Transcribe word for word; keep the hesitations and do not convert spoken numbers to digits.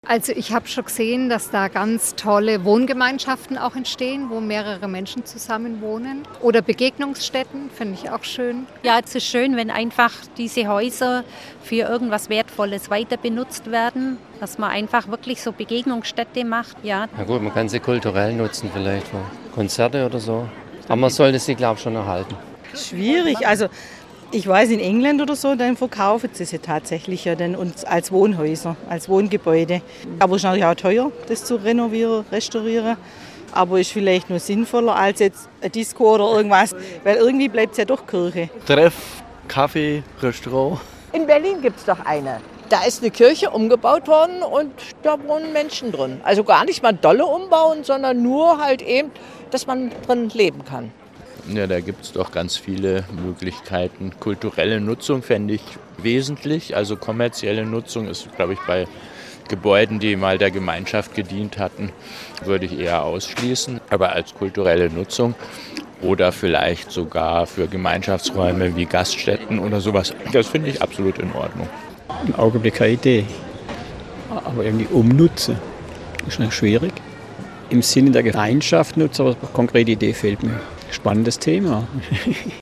Also ich habe schon gesehen, dass da ganz tolle Wohngemeinschaften auch entstehen, wo mehrere Menschen zusammen wohnen. Oder Begegnungsstätten, finde ich auch schön. Ja, es ist schön, wenn einfach diese Häuser für irgendwas Wertvolles weiter benutzt werden, dass man einfach wirklich so Begegnungsstätte macht. Ja. Na gut, man kann sie kulturell nutzen vielleicht, für Konzerte oder so. Aber man sollte sie, glaube ich, schon erhalten. Schwierig, also ich weiß, in England oder so, dann verkaufen sie sie tatsächlich ja dann und als Wohnhäuser, als Wohngebäude. Aber es ist natürlich auch teuer, das zu renovieren, restaurieren. Aber ist vielleicht nur sinnvoller als jetzt eine Disco oder irgendwas, weil irgendwie bleibt es ja doch Kirche. Treff, Kaffee, Restaurant. In Berlin gibt es doch eine. Da ist eine Kirche umgebaut worden und da wohnen Menschen drin. Also gar nicht mal dolle umbauen, sondern nur halt eben, dass man drin leben kann. Ja, da gibt es doch ganz viele Möglichkeiten. Kulturelle Nutzung fände ich wesentlich. Also kommerzielle Nutzung ist, glaube ich, bei Gebäuden, die mal der Gemeinschaft gedient hatten, würde ich eher ausschließen. Aber als kulturelle Nutzung oder vielleicht sogar für Gemeinschaftsräume wie Gaststätten oder sowas, das finde ich absolut in Ordnung. Im Augenblick keine Idee. Aber irgendwie umnutzen ist noch schwierig. Im Sinne der Gemeinschaft nutzen, aber eine konkrete Idee fehlt mir. Spannendes Thema.